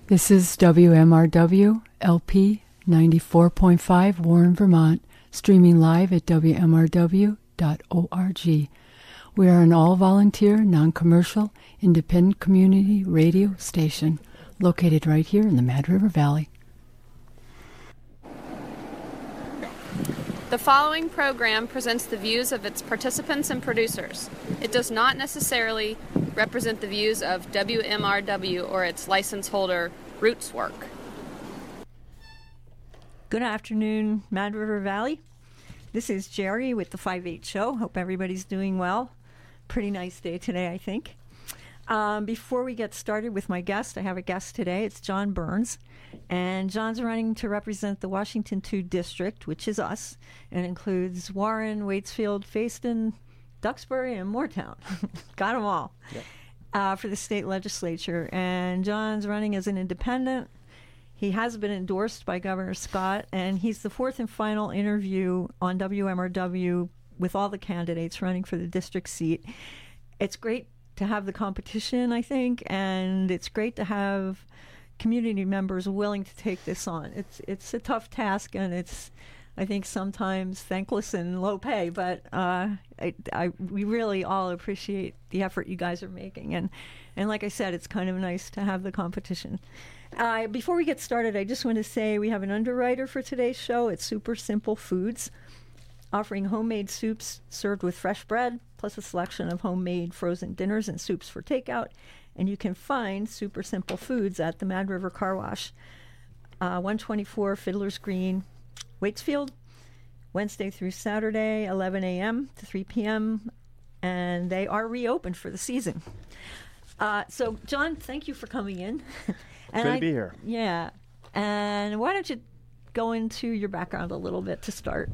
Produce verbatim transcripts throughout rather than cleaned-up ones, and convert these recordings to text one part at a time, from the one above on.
This is W M R W L P ninety-four point five Warren, Vermont, streaming live at W M R W dot org. We are an all-volunteer, non-commercial, independent community radio station located right here in the Mad River Valley. The following program presents the views of its participants and producers. It does not necessarily represent the views of W M R W or its license holder, Roots Work. Good afternoon, Mad River Valley. This is Jerry with the five eight Show. Hope everybody's doing well. Pretty nice day today, I think. Um, before we get started with my guest, I have a guest today. It's John Burns. And John's running to represent the Washington two District, which is us, and includes Warren, Waitsfield, Fayston, Duxbury, and Moortown. Got them all. Yep. Uh, for the state legislature. And John's running as an independent. He has been endorsed by Governor Scott, and he's the fourth and final interview on W M R W with all the candidates running for the district seat. It's great to have the competition, I think, and it's great to have community members willing to take this on. It's it's a tough task, and it's, I think, sometimes thankless and low pay, but uh, I, I, we really all appreciate the effort you guys are making. And, and like I said, it's kind of nice to have the competition. Uh, before we get started, I just want to say we have an underwriter for today's show. It's Super Simple Foods, offering homemade soups served with fresh bread, plus a selection of homemade frozen dinners and soups for takeout. And you can find Super Simple Foods at the Mad River Car Wash, uh, one twenty-four Fiddler's Green, Waitsfield, Wednesday through Saturday, eleven a.m. to three p.m., and they are reopened for the season. Uh, so, John, thank you for coming in. And Good I, to be here. Yeah. And why don't you go into your background a little bit to start?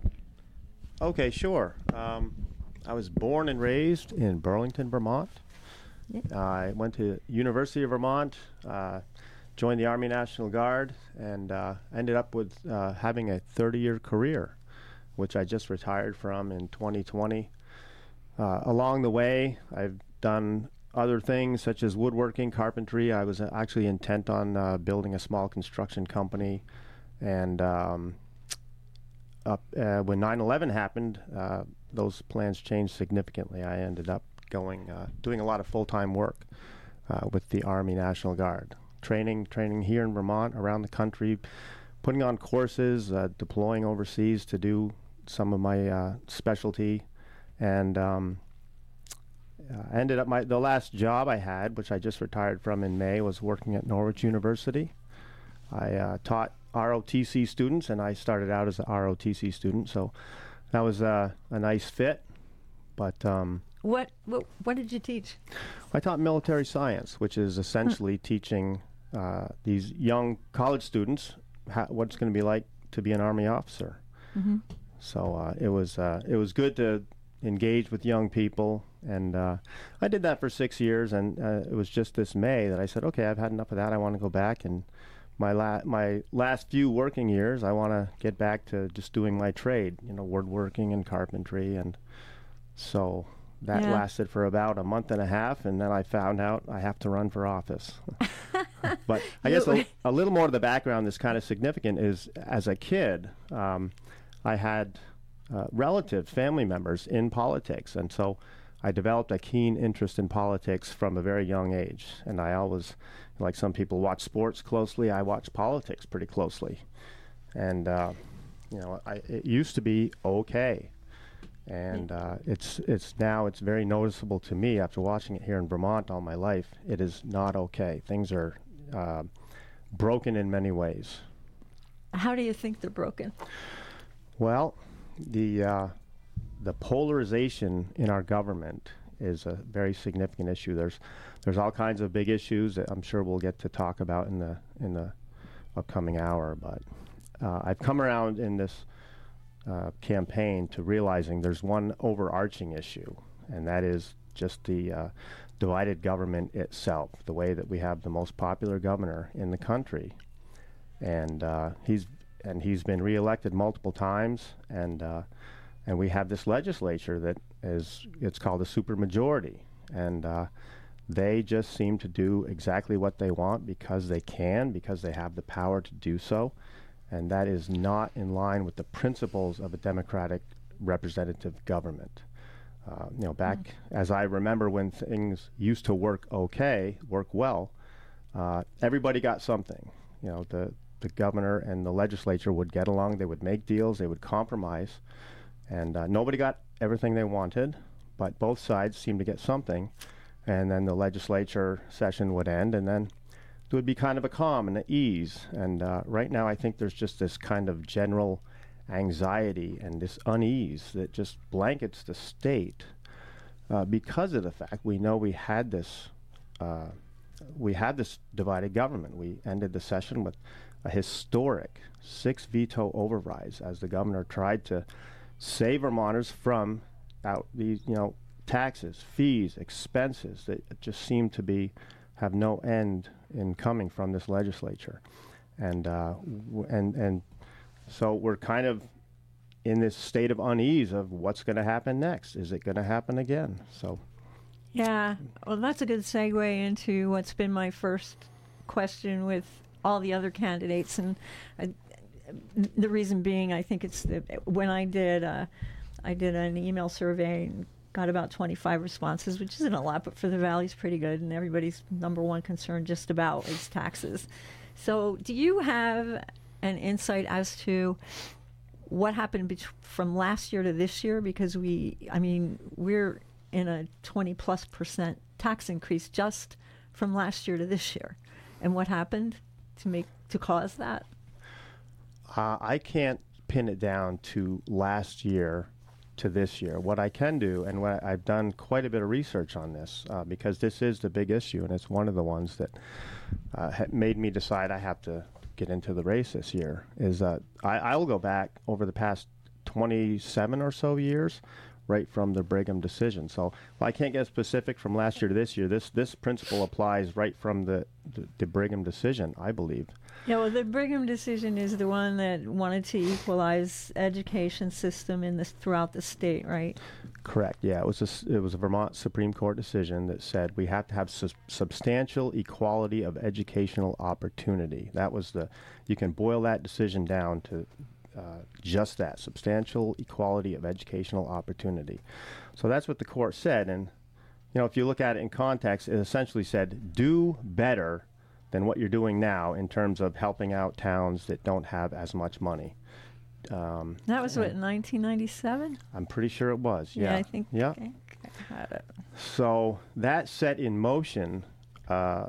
Okay, sure. Um, I was born and raised in Burlington, Vermont. Yeah. Uh, I went to University of Vermont, uh, joined the Army National Guard, and uh, ended up with uh, having a thirty-year career, which I just retired from in twenty twenty. Uh, along the way, I've done other things such as woodworking, carpentry. I was actually intent on uh, building a small construction company, and um, up, uh, when nine eleven happened, uh, those plans changed significantly. I ended up going, uh, doing a lot of full-time work uh, with the Army National Guard, training, training here in Vermont, around the country, putting on courses, uh, deploying overseas to do some of my uh, specialty, and um, uh, ended up my the last job I had, which I just retired from in May, was working at Norwich University. I uh, taught R O T C students, and I started out as an R O T C student, so that was uh, a nice fit. But um, What, what what did you teach? I taught military science, which is essentially teaching uh, these young college students ha- what it's going to be like to be an Army officer. Mm-hmm. So uh, it was uh, it was good to engage with young people, and uh, I did that for six years. And uh, it was just this May that I said, okay, I've had enough of that. I want to go back, and my la- my last few working years, I want to get back to just doing my trade, you know, woodworking and carpentry, and so. That yeah. lasted for about a month and a half, and then I found out I have to run for office. But I guess a, a little more to the background that's kind of significant is, as a kid, um, I had uh, relatives, family members in politics, and so I developed a keen interest in politics from a very young age. And I always, like some people watch sports closely, I watch politics pretty closely. And, uh, you know, I, it used to be okay. And uh, it's it's now it's very noticeable to me after watching it here in Vermont all my life. It is not okay. Things are uh, broken in many ways. How do you think they're broken? Well, the uh, the polarization in our government is a very significant issue. There's there's all kinds of big issues that I'm sure we'll get to talk about in the in the upcoming hour. But uh, I've come around in this Uh, campaign to realizing there's one overarching issue, and that is just the uh, divided government itself, the way that we have the most popular governor in the country, and uh, he's and he's been reelected multiple times, and uh, and we have this legislature that is it's called a supermajority, and uh, they just seem to do exactly what they want because they can, because they have the power to do so. And that is not in line with the principles of a democratic representative government. Uh, you know, back mm. as I remember when things used to work okay, work well, uh, everybody got something. You know, the, the governor and the legislature would get along, they would make deals, they would compromise, and uh, nobody got everything they wanted, but both sides seemed to get something. And then the legislature session would end, and then there would be kind of a calm and an ease. And uh, right now I think there's just this kind of general anxiety and this unease that just blankets the state uh, because of the fact we know we had this uh, we had this divided government. We ended the session with a historic six veto overrides as the governor tried to save Vermonters from out these, you know, taxes, fees, expenses that just seem to be have no end in coming from this legislature, and uh, w- and and so we're kind of in this state of unease of what's going to happen next. Is it going to happen again? So, yeah, well, that's a good segue into what's been my first question with all the other candidates, and I, the reason being, I think it's the, when I did uh, I did an email survey and got about twenty-five responses, which isn't a lot, but for the Valley's pretty good, and everybody's number one concern just about is taxes. So do you have an insight as to what happened bet- from last year to this year? Because we, I mean, we're in a twenty plus percent tax increase just from last year to this year. And what happened to make, to cause that? Uh, I can't pin it down to last year to this year. What I can do, and what I've done quite a bit of research on this, uh, because this is the big issue, and it's one of the ones that uh, ha- made me decide I have to get into the race this year, is uh, I, I'll go back over the past twenty-seven or so years, right from the Brigham decision. So well, I can't get specific from last year to this year. This this principle applies right from the, the, the Brigham decision, I believe. Yeah, well, the Brigham decision is the one that wanted to equalize education system in this throughout the state, right? Correct. Yeah, it was a, it was a Vermont Supreme Court decision that said we have to have su- substantial equality of educational opportunity. That was the, you can boil that decision down to uh, just that, substantial equality of educational opportunity. So that's what the court said, and you know, if you look at it in context, it essentially said do better than what you're doing now in terms of helping out towns that don't have as much money. Um, that was what, nineteen ninety-seven? I'm pretty sure it was. Yeah, yeah I think. Yeah. Okay. I had it. So that set in motion. Uh,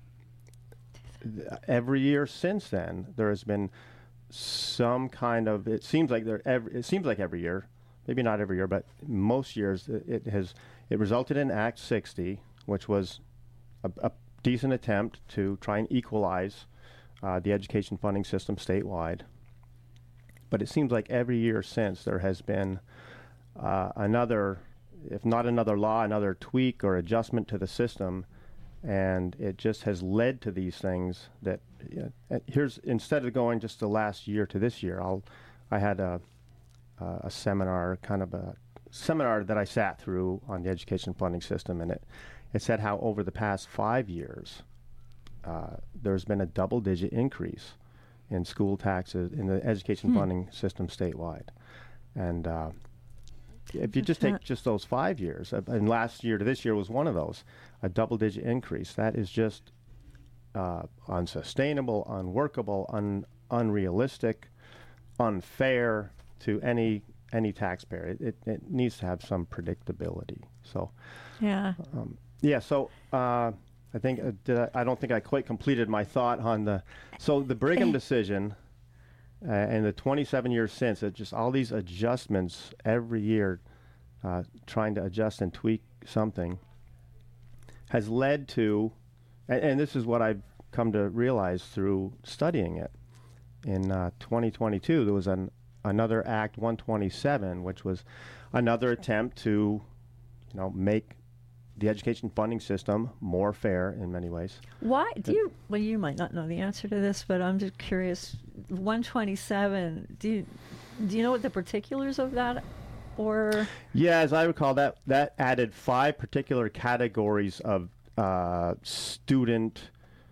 th- every year since then, there has been some kind of. It seems like there. Every, it seems like every year, maybe not every year, but most years, it, it has. It resulted in Act sixty, which was a, a decent attempt to try and equalize uh, the education funding system statewide. But it seems like every year since there has been uh, another, if not another law, another tweak or adjustment to the system, and it just has led to these things that, you know, here's, instead of going just the last year to this year, I'll, I had a, uh, a seminar, kind of a seminar that I sat through on the education funding system, and it, it said how over the past five years, uh, there's been a double-digit increase in school taxes in the education hmm. funding system statewide. And uh, if you just take just those five years, uh, and last year to this year was one of those, a double-digit increase, that is just uh, unsustainable, unworkable, un- unrealistic, unfair to any any taxpayer. It, it, it needs to have some predictability. So, yeah. Um, yeah, so... Uh, I think uh, did I, I don't think I quite completed my thought on the so the Brigham decision uh, and the twenty-seven years since, it just all these adjustments every year, uh, trying to adjust and tweak something, has led to, and, and this is what I've come to realize through studying it. In uh, twenty twenty-two, there was an another Act one twenty-seven, which was another attempt to, you know, make the education funding system more fair in many ways. Why do you? Well, you might not know the answer to this, but I'm just curious. one twenty-seven. Do you do you know what the particulars of that, or? Yeah, as I recall, that that added five particular categories of uh, student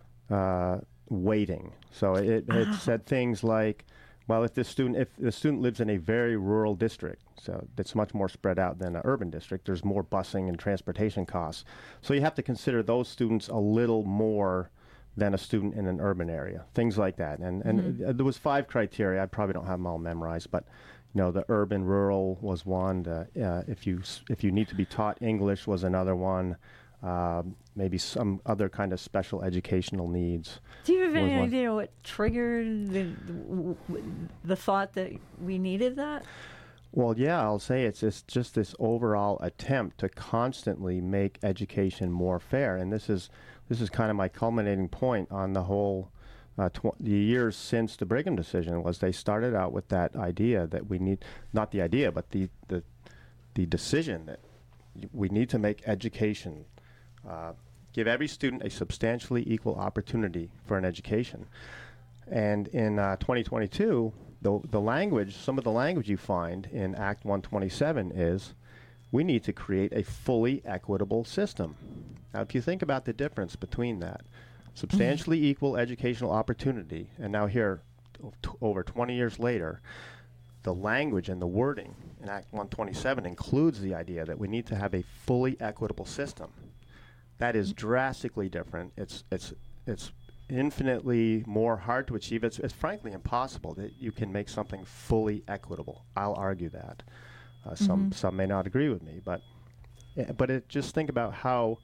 uh, weighting. So it, it Ah. said things like, well, if the student if the student lives in a very rural district, so that's much more spread out than an urban district, there's more busing and transportation costs. So you have to consider those students a little more than a student in an urban area, things like that. And and Mhm. uh, there was five criteria. I probably don't have them all memorized, but you know, the urban rural was one. The, uh, if you s- if you need to be taught English was another one. Um, maybe some other kind of special educational needs. Do you have any was one. idea what triggered the, the the thought that we needed that? Well, yeah, I'll say it's, it's just this overall attempt to constantly make education more fair, and this is this is kind of my culminating point on the whole uh, tw- the years since the Brigham decision. Was they started out with that idea that we need, not the idea, but the the the decision that y- we need to make education uh, give every student a substantially equal opportunity for an education. And in uh, twenty twenty-two, the the language, some of the language you find in Act one twenty-seven is, we need to create a fully equitable system. Now, if you think about the difference between that, substantially equal educational opportunity, and now here, t- over twenty years later, the language and the wording in Act one twenty-seven includes the idea that we need to have a fully equitable system. That is drastically different. It's it's it's infinitely more hard to achieve. It's, it's frankly impossible that you can make something fully equitable. I'll argue that. Uh, some Mhm. some may not agree with me, but yeah, but it, just think about how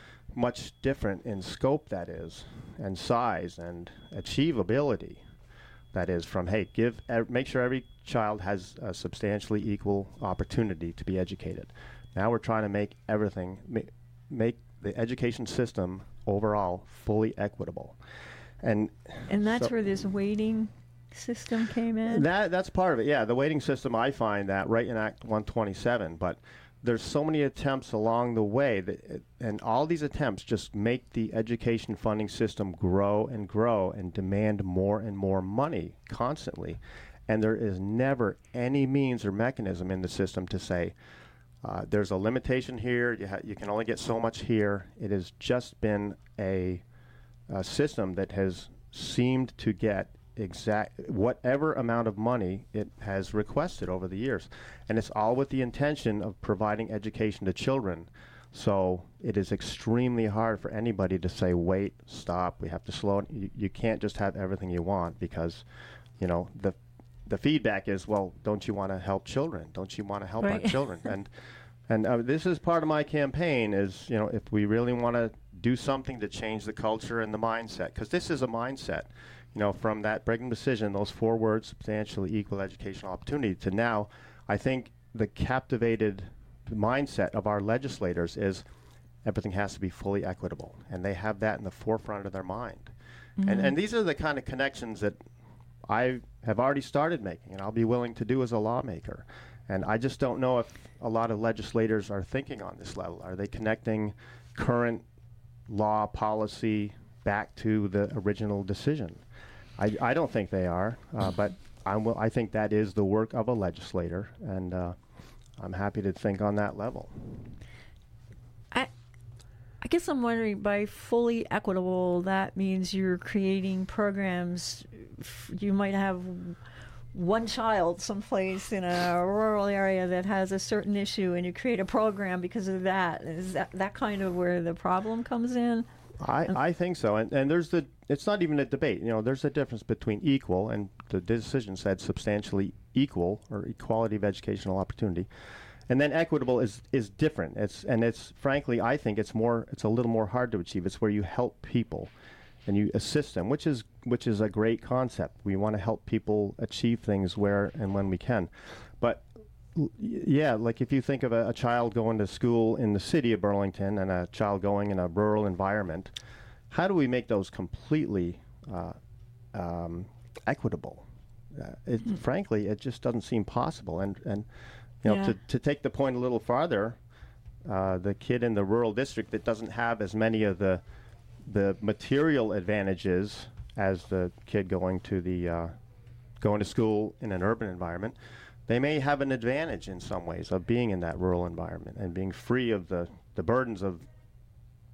much different in scope that is, and size, and achievability that is from, hey, give ev- make sure every child has a substantially equal opportunity to be educated. Now we're trying to make everything ma- make the education system overall fully equitable, and And that's so where this weighting system came in. that that's part of it. Yeah, the weighting system. I find that right in Act one twenty-seven, but there's so many attempts along the way that, it, and all these attempts just make the education funding system grow and grow and demand more and more money constantly, and there is never any means or mechanism in the system to say, Uh, there's a limitation here. You, ha- you can only get so much here. It has just been a, a system that has seemed to get exact whatever amount of money it has requested over the years, and it's all with the intention of providing education to children. So it is extremely hard for anybody to say, "Wait, stop. We have to slow it." You, you can't just have everything you want, because, you know, the the feedback is, well, don't you want to help children? Don't you want to help our Right. children? And and uh, this is part of my campaign is, you know, if we really want to do something to change the culture and the mindset, because this is a mindset, you know, from that Brigham decision, those four words, substantially equal educational opportunity, to now, I think the captivated mindset of our legislators is everything has to be fully equitable, and they have that in the forefront of their mind. And and these are the kind of connections that I have already started making, and I'll be willing to do as a lawmaker. And I just don't know if a lot of legislators are thinking on this level. Are they connecting current law policy back to the original decision? I, I don't think they are, uh, but I'm, wi- I think that is the work of a legislator, and uh, I'm happy to think on that level. I, I guess I'm wondering, by fully equitable, that means you're creating programs. f- You might have one child someplace in a rural area that has a certain issue, and you create a program because of that. Is that, that kind of where the problem comes in? I, I think so, and and there's the it's not even a debate. You know, there's a difference between equal, and the decision said substantially equal or equality of educational opportunity, and then equitable is is different. It's and it's frankly, I think it's more it's a little more hard to achieve. It's where you help people, and you assist them, which is which is a great concept. We want to help people achieve things where and when we can, but l- y- yeah, like if you think of a, a child going to school in the city of Burlington and a child going in a rural environment, how do we make those completely uh, um, equitable? Uh, it, Frankly, it just doesn't seem possible. And and you know, Yeah. to to take the point a little farther, uh, the kid in the rural district that doesn't have as many of the the material advantages as the kid going to the uh, going to school in an urban environment, they may have an advantage in some ways of being in that rural environment and being free of the, the burdens of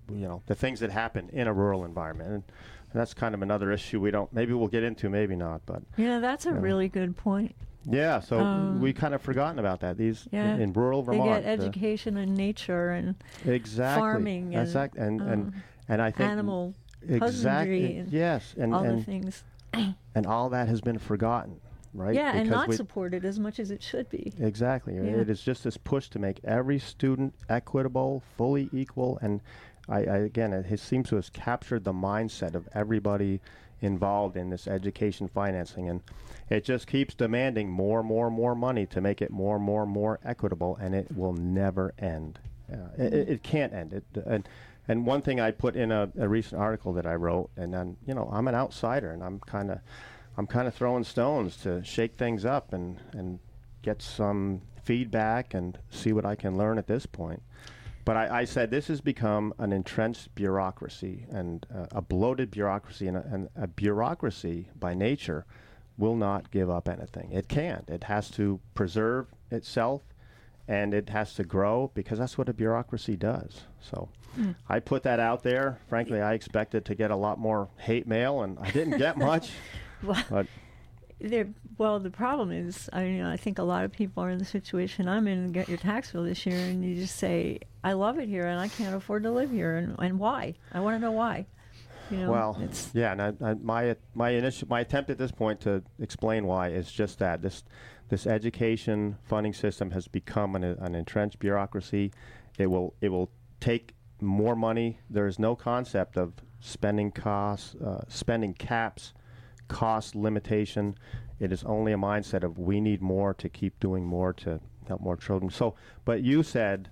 you know, the things that happen in a rural environment. And, and that's kind of another issue we don't, maybe we'll get into, maybe not, but. Yeah, that's a you know. really good point. Yeah, so Um, we kind of forgotten about that. These Yeah. in, in rural Vermont. They get the- education in nature and exactly. farming and, Exact- and, and, um, and I think. animal Exactly. husbandry and yes. And, all the and, things. and all that has been forgotten, right? Yeah, and Because not we- supported as much as it should be. Exactly. Yeah. It is just this push to make every student equitable, fully equal, and I, I again, it has, seems to have captured the mindset of everybody involved in this education financing, and it just keeps demanding more, more, more money to make it more, more, more equitable, and it will never end. Uh, it, it- it can't end. It and and one thing I put in a, a recent article that I wrote, and then you know I'm an outsider, and I'm kind of I'm kind of throwing stones to shake things up and and get some feedback and see what I can learn at this point. But I, I said this has become an entrenched bureaucracy and uh, a bloated bureaucracy, and a, and a bureaucracy by nature will not give up anything. It can't. It has to preserve itself, and it has to grow because that's what a bureaucracy does. So Mm. I put that out there. Frankly, I expected to get a lot more hate mail, and I didn't get much. Well, But there, well, the problem is, I mean, I think a lot of people are in the situation I'm in and get your tax bill this year, and you just say, I love it here, and I can't afford to live here, and, and why? I want to know why. You know, well, it's yeah, and I, I, my my initial my attempt at this point to explain why is just that this this education funding system has become an, an entrenched bureaucracy. It will it will take more money. There is no concept of spending costs, uh, spending caps, cost limitation. It is only a mindset of we need more to keep doing more to help more children. So, but you said,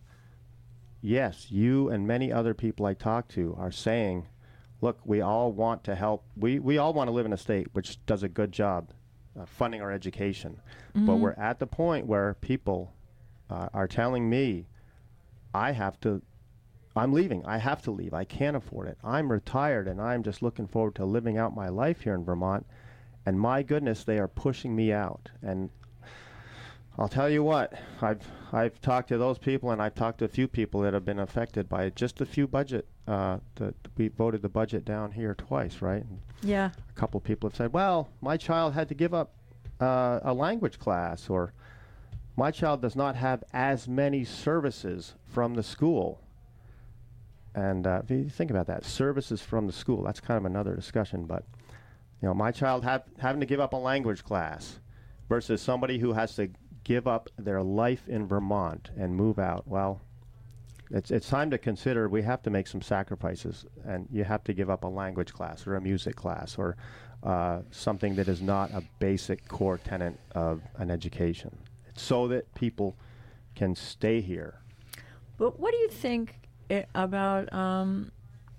yes, you and many other people I talk to are saying, look, we all want to help. We, we all want to live in a state which does a good job uh, funding our education. But we're at the point where people uh, are telling me, I have to, I'm leaving. I have to leave. I can't afford it. I'm retired, and I'm just looking forward to living out my life here in Vermont. And my goodness, they are pushing me out. And I'll tell you what, I've I've talked to those people, and I've talked to a few people that have been affected by just a few budget. Uh, the, we voted the budget down here twice, right? And yeah. a couple of people have said, well, my child had to give up uh, a language class, or my child does not have as many services from the school. And uh, if you think about that, services from the school, that's kind of another discussion. But, you know, my child have, having to give up a language class versus somebody who has to give up their life in Vermont and move out. Well, it's it's time to consider we have to make some sacrifices, and you have to give up a language class or a music class or uh, something that is not a basic core tenet of an education, so that people can stay here. But what do you think i- about um,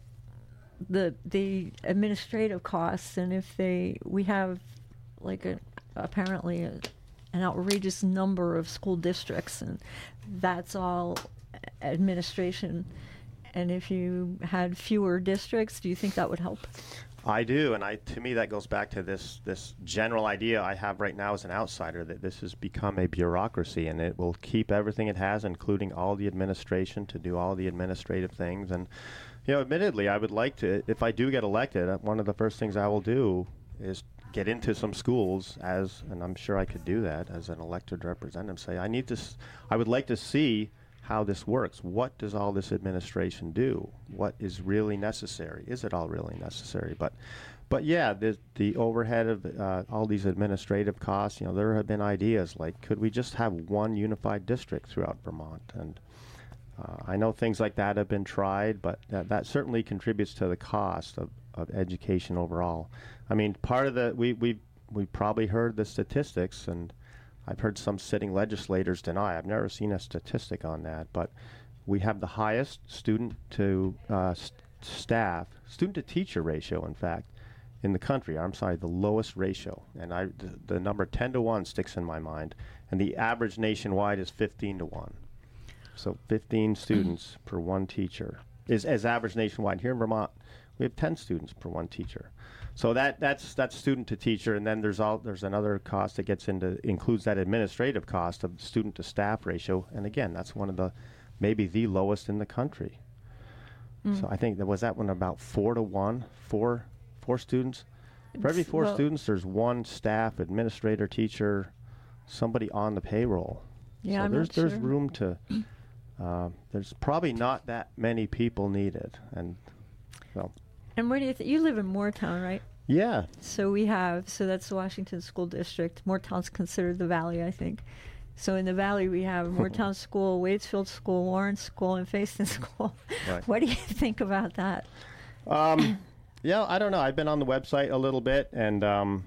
the the administrative costs, and if they we have like a apparently a, an outrageous number of school districts, and that's all administration, and if you had fewer districts, do you think that would help? I do, and I to me that goes back to this this general idea I have right now as an outsider, that this has become a bureaucracy, and it will keep everything it has, including all the administration, to do all the administrative things. And you know, admittedly, I would like to, if I do get elected, uh, one of the first things I will do is get into some schools as, and I'm sure I could do that as an elected representative, say I need to, s- I would like to see how this works. What does all this administration do? What is really necessary? Is it all really necessary? But, but yeah, the the overhead of uh, all these administrative costs. You know, there have been ideas like, could we just have one unified district throughout Vermont? And uh, I know things like that have been tried, but that, that certainly contributes to the cost of, of education overall. I mean, part of the we we we probably heard the statistics, and I've heard some sitting legislators deny. I've never seen a statistic on that, but we have the highest student to uh, st- staff, student to teacher ratio, in fact, in the country. I'm sorry, the lowest ratio. And I, th- the number ten to one sticks in my mind. And the average nationwide is fifteen to one. So fifteen students per one teacher is as average nationwide. Here in Vermont, we have ten students per one teacher. So that that's that's student to teacher, and then there's all there's another cost that gets into includes that administrative cost of student to staff ratio, and again, that's one of the maybe the lowest in the country. Mm. So I think that was that one about four to one, four four students. For every four Well- students, there's one staff, administrator, teacher, somebody on the payroll. Yeah, so I'm there's not there's sure. room to. Uh, there's probably not that many people needed, and so And where do you th- you live in Moortown, right? yeah, So we have, so that's the Washington School District. Moortown's considered the Valley, I think. So in the Valley, we have Moortown School, Wadesfield School, Warren School, and Facein School. Right. What do you think about that? um, yeah. I don't know. I've been on the website a little bit, and um,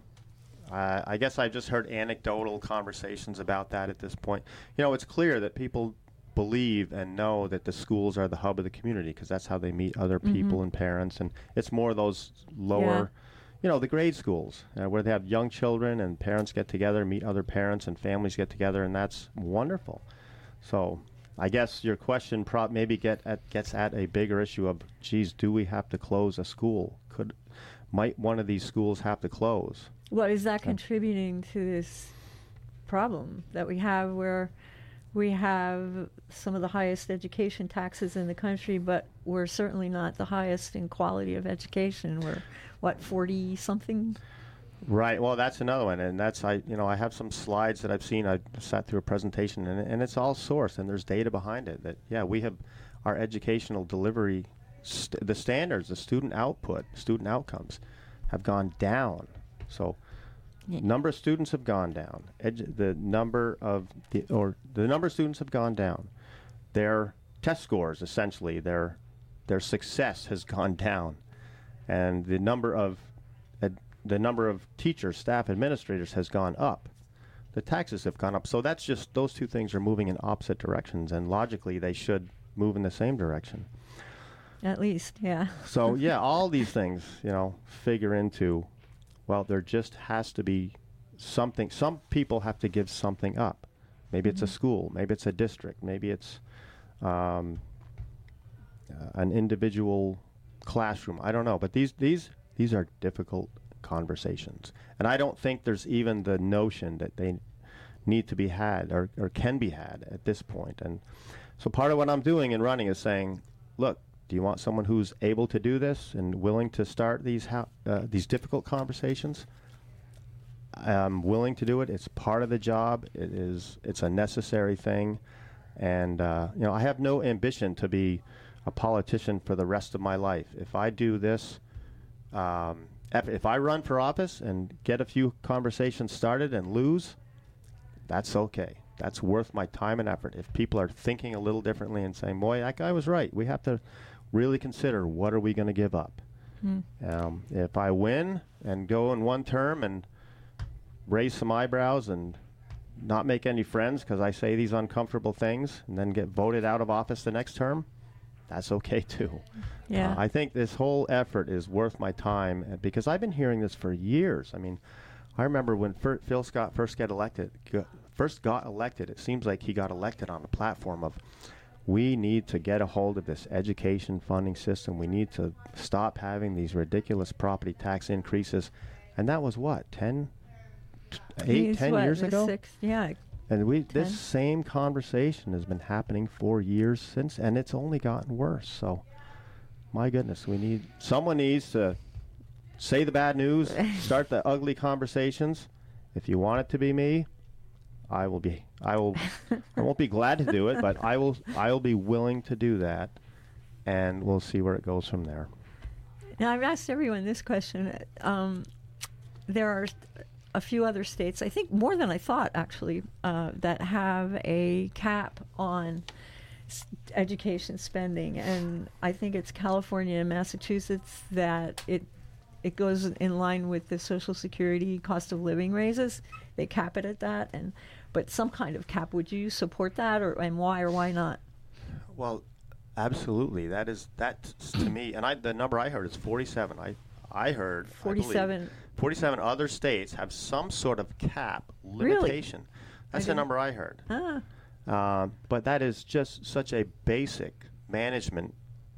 I, I guess I've just heard anecdotal conversations about that at this point. You know, it's clear that people believe and know that the schools are the hub of the community because that's how they meet other people Mhm. and parents, and it's more those lower, you know, the grade schools uh, where they have young children and parents get together, meet other parents, and families get together, and that's wonderful. So I guess your question pro- maybe get at, gets at a bigger issue of, geez, do we have to close a school? Could might one of these schools have to close? Well, is that contributing to this problem that we have where we have some of the highest education taxes in the country, but we're certainly not the highest in quality of education? We're, what, forty something? Right. Well, that's another one, and that's I. You know, I have some slides that I've seen. I sat through a presentation, and, and it's all sourced, and there's data behind it. That yeah, we have our educational delivery, st- the standards, the student output, student outcomes, have gone down. So, Yeah. number of students have gone down. Edu- the number of the or the number of students have gone down. Their test scores, essentially, their their success has gone down, and the number of ed- the number of teachers, staff, administrators has gone up. The taxes have gone up. So that's just those two things are moving in opposite directions, and logically they should move in the same direction. At least, yeah. So yeah, all these things, you know, figure into, well, there just has to be something. Some people have to give something up. Maybe it's a school. Maybe it's a district. Maybe it's um, uh, an individual classroom. I don't know. But these these these are difficult conversations, and I don't think there's even the notion that they need to be had or, or can be had at this point. And so part of what I'm doing in running is saying, look, do you want someone who's able to do this and willing to start these ha- uh, these difficult conversations? I'm willing to do it. It's part of the job. It is. It's a necessary thing, and uh, you know, I have no ambition to be a politician for the rest of my life. If I do this, um, if, if I run for office and get a few conversations started and lose, that's okay. That's worth my time and effort. If people are thinking a little differently and saying, boy, that guy was right, we have to really consider what are we going to give up. Mm. Um, if I win and go in one term and raise some eyebrows and not make any friends because I say these uncomfortable things and then get voted out of office the next term, that's okay too. Yeah. Uh, I think this whole effort is worth my time uh, because I've been hearing this for years. I mean, I remember when Fir- Phil Scott first got elected, go, first got elected, it seems like he got elected on the platform of, we need to get a hold of this education funding system. We need to stop having these ridiculous property tax increases. And that was what, ten, eight, He's ten what, years the ago? sixth- yeah. And we ten. this same conversation has been happening for years since, and it's only gotten worse. So, my goodness, we need someone needs to say the bad news, start the ugly conversations. If you want it to be me, I will be. I will. I won't be glad to do it, but I will. I will be willing to do that, and we'll see where it goes from there. Now, I've asked everyone this question. Um, there are a few other states, I think more than I thought, actually, uh, that have a cap on s- education spending, and I think it's California and Massachusetts that it it goes in line with the Social Security cost of living raises. They cap it at that, and but some kind of cap. Would you support that, or and why or why not? Well, absolutely. That is that to me, and I the number I heard is forty-seven. I I heard I believe, Forty-seven. forty-seven other states have some sort of cap Really? limitation. That's the didn't- number I heard. Ah, Um, but that is just such a basic management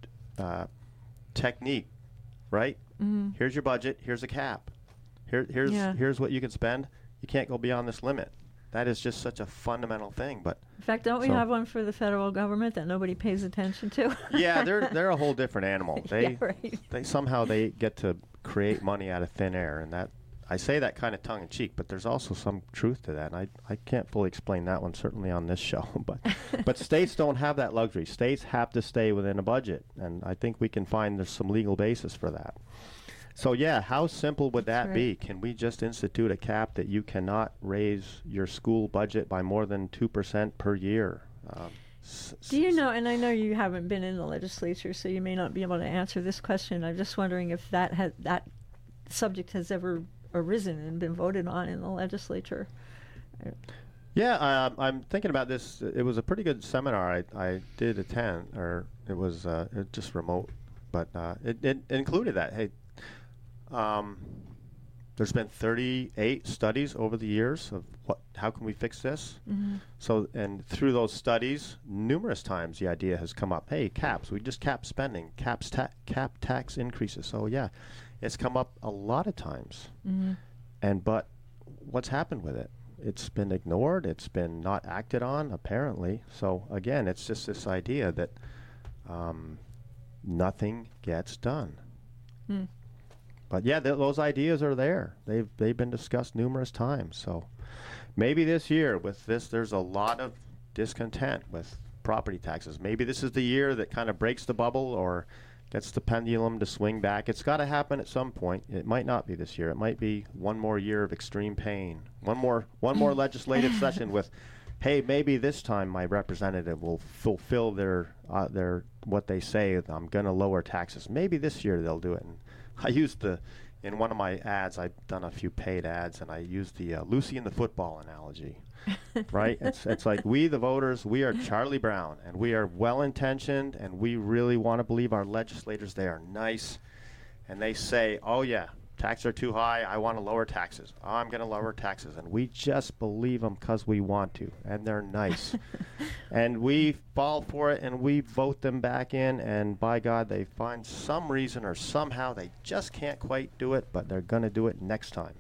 uh, technique, right? mm-hmm. Here's your budget. Here's a cap. Here, here's Yeah. here's what you can spend. You can't go beyond this limit. that is just such a fundamental thing. But in fact, don't we so, have one for the federal government that nobody pays attention to? yeah, they're they're a whole different animal. They yeah, right. they somehow they get to create money out of thin air, and that I say that kind of tongue in cheek, but there's also some truth to that. And I I can't fully explain that one, certainly on this show. but but states don't have that luxury. States have to stay within a budget, and I think we can find there's some legal basis for that. So yeah, how simple would that right. be? Can we just institute a cap that you cannot raise your school budget by more than two percent per year? Um, s- Do you know, and I know you haven't been in the legislature, so you may not be able to answer this question. I'm just wondering if that has, that subject has ever arisen and been voted on in the legislature. Yeah, uh, I'm thinking about this. It was a pretty good seminar I, I did attend, or it was uh, it just remote, but uh, it, it included that. Hey, um, there's been thirty-eight studies over the years of what, how can we fix this? Mm-hmm. So, and through those studies, numerous times the idea has come up. Hey, caps. We just cap spending, caps, ta- cap tax increases. So yeah, it's come up a lot of times. Mm-hmm. And but what's happened with it? It's been ignored. It's been not acted on, apparently. So again, it's just this idea that um, nothing gets done. Hmm. But yeah, th- those ideas are there. They've they've been discussed numerous times. So maybe this year with this, there's a lot of discontent with property taxes. Maybe this is the year that kind of breaks the bubble or gets the pendulum to swing back. It's got to happen at some point. It might not be this year. It might be one more year of extreme pain. One more one more legislative session with, hey, maybe this time my representative will fulfill their uh, their what they say. I'm going to lower taxes. Maybe this year they'll do it. And I used the, in one of my ads, I've done a few paid ads, and I used the uh, Lucy and the football analogy, right? It's it's like we, the voters, we are Charlie Brown, and we are well-intentioned, and we really want to believe our legislators, they are nice, and they say, oh, yeah, taxes are too high, I want to lower taxes. Oh, I'm going to lower taxes, and we just believe them because we want to, and they're nice. And we fall for it, and we vote them back in, and by God, they find some reason or somehow they just can't quite do it, but they're going to do it next time.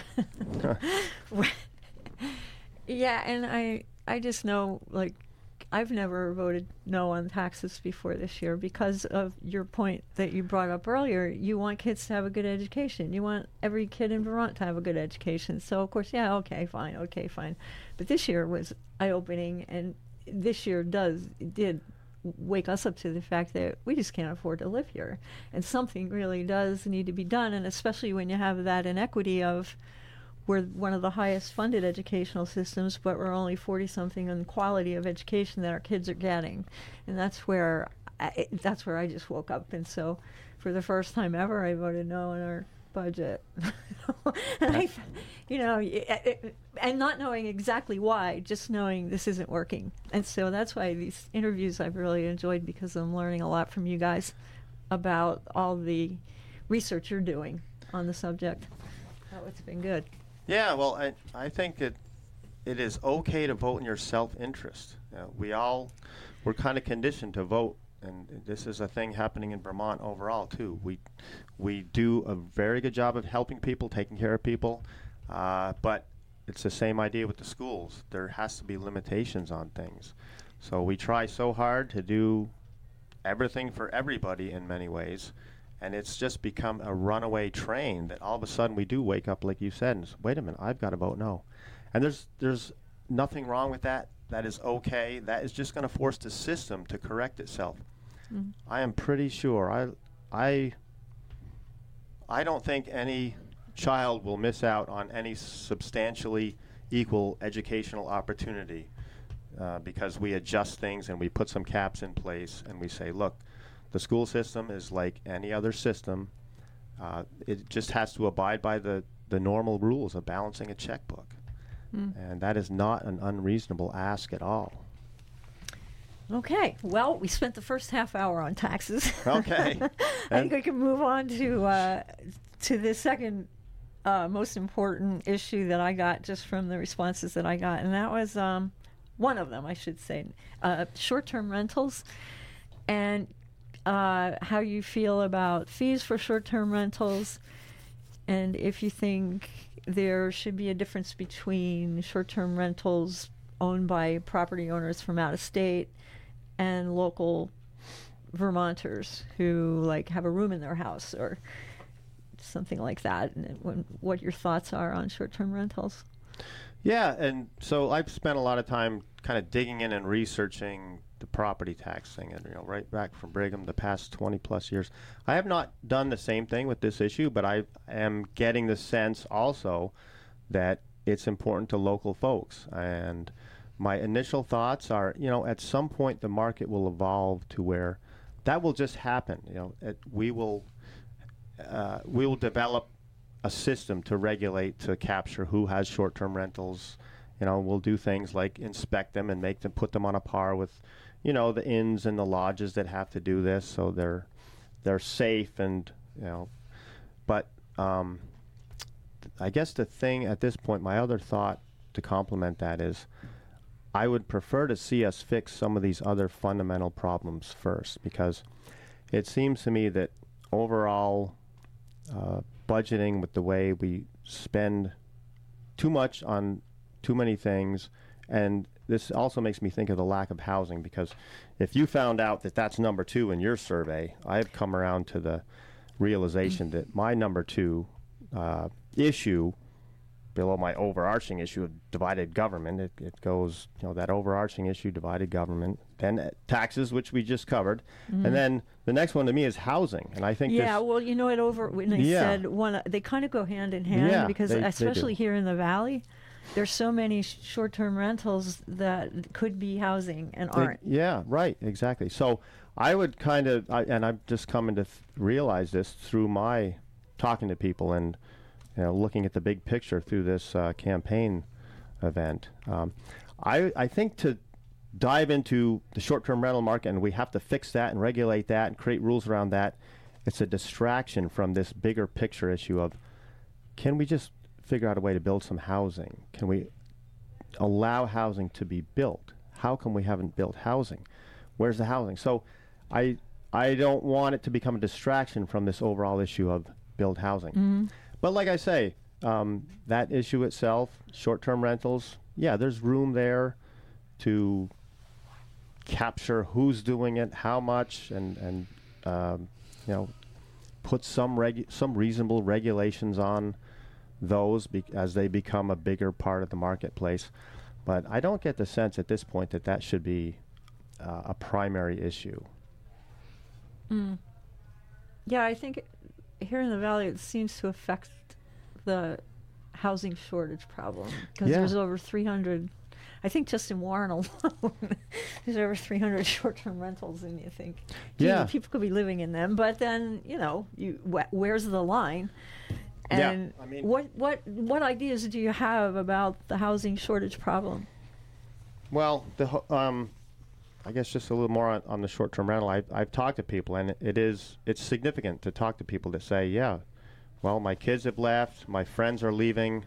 Yeah, and I I just know, like, I've never voted no on taxes before this year because of your point that you brought up earlier. You want kids to have a good education. You want every kid in Vermont to have a good education. So, of course, yeah, okay, fine, okay, fine. But this year was eye-opening, and this year does did wake us up to the fact that we just can't afford to live here. And something really does need to be done, and especially when you have that inequity of we're one of the highest funded educational systems, but we're only forty-something in quality of education that our kids are getting. And that's where I, that's where I just woke up. And so for the first time ever, I voted no on our budget. and I, you know, it, it, and not knowing exactly why, just knowing this isn't working. And so that's why these interviews I've really enjoyed, because I'm learning a lot from you guys about all the research you're doing on the subject. Oh, it's been good. Yeah, well, I I think it it is okay to vote in your self-interest. You know, we all, we're kind of conditioned to vote, and this is a thing happening in Vermont overall too. We we do a very good job of helping people, taking care of people, uh, but it's the same idea with the schools. There has to be limitations on things. So we try so hard to do everything for everybody in many ways. And it's just become a runaway train that all of a sudden we do wake up, like you said, and say, wait a minute, I've got to vote no. And there's there's nothing wrong with that. That is okay. That is just going to force the system to correct itself. Mm-hmm. I am pretty sure. I I I don't think any child will miss out on any substantially equal educational opportunity uh, because we adjust things and we put some caps in place and we say, look, the school system is like any other system. Uh, it just has to abide by the, the normal rules of balancing a checkbook. Mm. And that is not an unreasonable ask at all. Okay. Well, we spent the first half hour on taxes. Okay. I think we can move on to uh, to the second uh, most important issue that I got just from the responses that I got, and that was um, one of them, I should say, uh, short-term rentals. And Uh, how you feel about fees for short-term rentals, and if you think there should be a difference between short-term rentals owned by property owners from out of state and local Vermonters who like have a room in their house or something like that. And when, what your thoughts are on short-term rentals? Yeah, and so I've spent a lot of time kind of digging in and researching the property tax thing, and you know, right back from Brigham the past twenty plus years. I have not done the same thing with this issue, but I am getting the sense also that it's important to local folks. And my initial thoughts are, you know, at some point the market will evolve to where that will just happen. You know, it, we will uh, we will develop a system to regulate, to capture who has short-term rentals. You know, we'll do things like inspect them and make them, put them on a par with, you know, the inns and the lodges that have to do this, so they're they're safe and, you know. But um, I guess the thing at this point, my other thought to complement that is, I would prefer to see us fix some of these other fundamental problems first, because it seems to me that overall uh, budgeting, with the way we spend too much on too many things, and this also makes me think of the lack of housing, because if you found out that that's number two in your survey, I've come around to the realization that my number two uh, issue, below my overarching issue of divided government, it, it goes, you know, that overarching issue, divided government, then uh, taxes, which we just covered, mm-hmm. and then the next one to me is housing. And I think yeah, this, well, you know, it over when I yeah. said one, they kind of go hand in hand, yeah, because they, especially they here in the Valley, there's so many sh- short-term rentals that could be housing and aren't. It, yeah, right, exactly. So I would kind of, I, and I'm just coming to th- realize this through my talking to people and, you know, looking at the big picture through this uh, campaign event. Um, I, I think to dive into the short-term rental market, and we have to fix that and regulate that and create rules around that, it's a distraction from this bigger picture issue of, can we just figure out a way to build some housing? Can we allow housing to be built? How come we haven't built housing? Where's the housing? So I I don't want it to become a distraction from this overall issue of build housing. Mm-hmm. But like I say, um, that issue itself, short-term rentals, yeah, there's room there to capture who's doing it, how much, and, and um, you know, put some regu- some reasonable regulations on those be- as they become a bigger part of the marketplace. But I don't get the sense at this point that that should be uh, a primary issue. Mm. Yeah, I think here in the Valley it seems to affect the housing shortage problem, because yeah. there's over three hundred, I think just in Warren alone, there's over three hundred short-term rentals, and you think, gee, yeah. people could be living in them, but then, you know, you wh- where's the line? And yeah, I mean, what, what, what ideas do you have about the housing shortage problem? Well, the ho- um, I guess just a little more on, on the short-term rental. I've, I've talked to people, and it is it's significant to talk to people that say, yeah, well, my kids have left, my friends are leaving,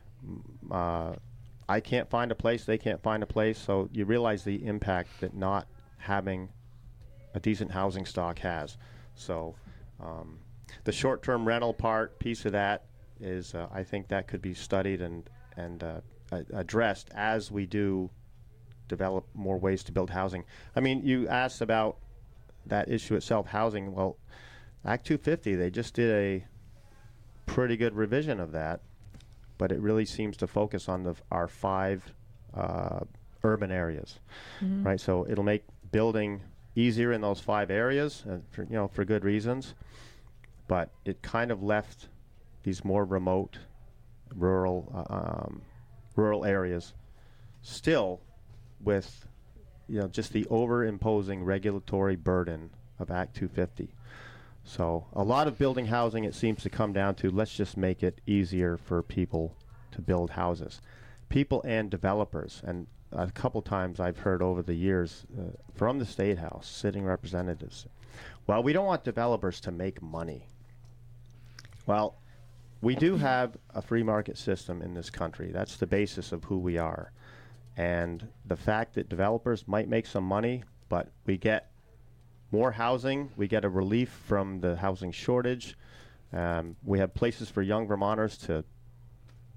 uh, I can't find a place, they can't find a place. So you realize the impact that not having a decent housing stock has. So um, the short-term rental part piece of that is, uh, I think that could be studied and, and uh, a- addressed as we do develop more ways to build housing. I mean, you asked about that issue itself, housing. Well, Act two fifty, they just did a pretty good revision of that, but it really seems to focus on the, our five uh, urban areas, mm-hmm. right? So it'll make building easier in those five areas, uh, for, you know, for good reasons, but it kind of left these more remote, rural, uh, um, rural areas still with, you know, just the over-imposing regulatory burden of Act two fifty. So a lot of building housing, it seems to come down to, let's just make it easier for people to build houses. People and developers. And a couple times I've heard over the years uh, from the State House, sitting representatives, well, we don't want developers to make money. Well, we do have a free market system in this country. That's the basis of who we are. And the fact that developers might make some money, but we get more housing, we get a relief from the housing shortage. Um, we have places for young Vermonters to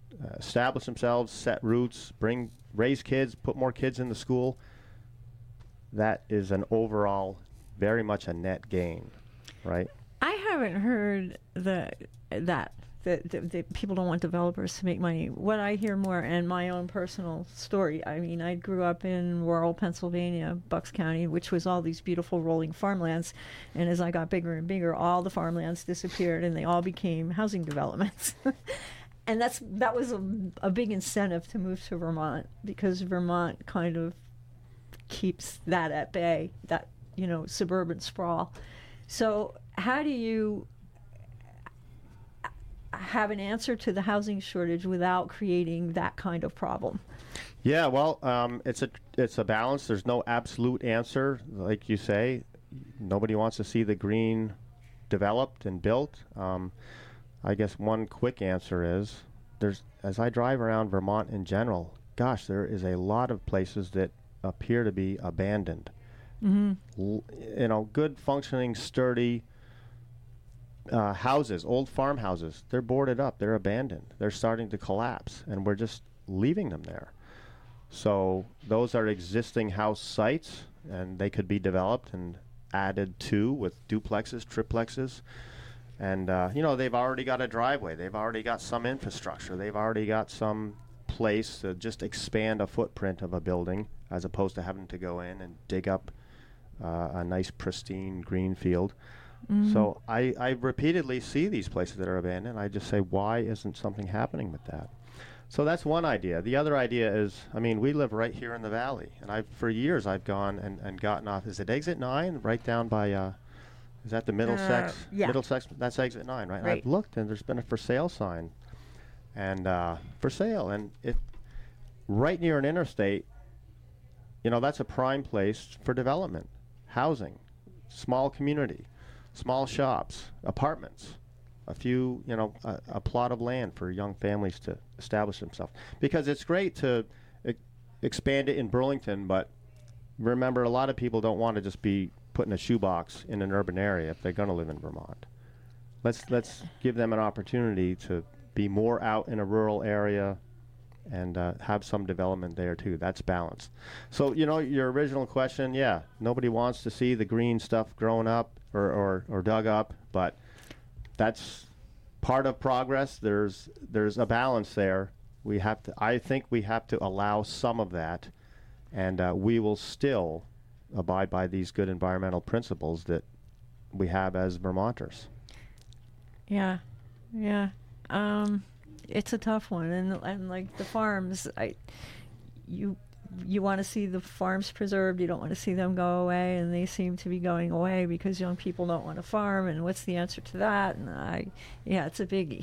uh, establish themselves, set roots, bring raise kids, put more kids in the school, that is an overall very much a net gain, right? I haven't heard the that that, that, that people don't want developers to make money. What I hear more, and my own personal story, I mean, I grew up in rural Pennsylvania, Bucks County, which was all these beautiful rolling farmlands. And as I got bigger and bigger, all the farmlands disappeared, and they all became housing developments. And that's that was a, a big incentive to move to Vermont, because Vermont kind of keeps that at bay, that, you know, suburban sprawl. So how do you have an answer to the housing shortage without creating that kind of problem? Yeah, well, um, it's a it's a balance. There's no absolute answer, like you say. Nobody wants to see the green developed and built. Um, I guess one quick answer is there's as I drive around Vermont in general, gosh, there is a lot of places that appear to be abandoned. Mm-hmm. L- you know, good functioning, sturdy uh, houses, old farmhouses, they're boarded up, they're abandoned, they're starting to collapse, and we're just leaving them there. So those are existing house sites, and they could be developed and added to with duplexes, triplexes. And, uh, you know, they've already got a driveway. They've already got some infrastructure. They've already got some place to just expand a footprint of a building, as opposed to having to go in and dig up uh, a nice, pristine green field. Mm-hmm. So I, I repeatedly see these places that are abandoned. I just say, why isn't something happening with that? So that's one idea. The other idea is, I mean, we live right here in the valley. And I've for years I've gone and, and gotten off. Is it exit nine? Right down by... Uh, Is that the Middlesex? Uh, yeah. Middlesex, that's exit nine, right? Right. I've looked, and there's been a for sale sign, and uh, for sale, and it right near an interstate. You know, that's a prime place for development, housing, small community, small shops, apartments, a few, you know, a, a plot of land for young families to establish themselves. Because it's great to e- expand it in Burlington, but remember, a lot of people don't want to just be put in a shoebox in an urban area if they're going to live in Vermont. Let's let's give them an opportunity to be more out in a rural area and uh, have some development there too. That's balanced. So, you know, your original question, yeah, nobody wants to see the green stuff grown up or, or, or dug up, but that's part of progress. There's there's a balance there. We have to. I think we have to allow some of that, and uh, we will still abide by these good environmental principles that we have as Vermonters. Yeah, yeah. Um, it's a tough one, and and like the farms, I, you you want to see the farms preserved. You don't want to see them go away, and they seem to be going away because young people don't want to farm. And what's the answer to that? And I, yeah, it's a biggie.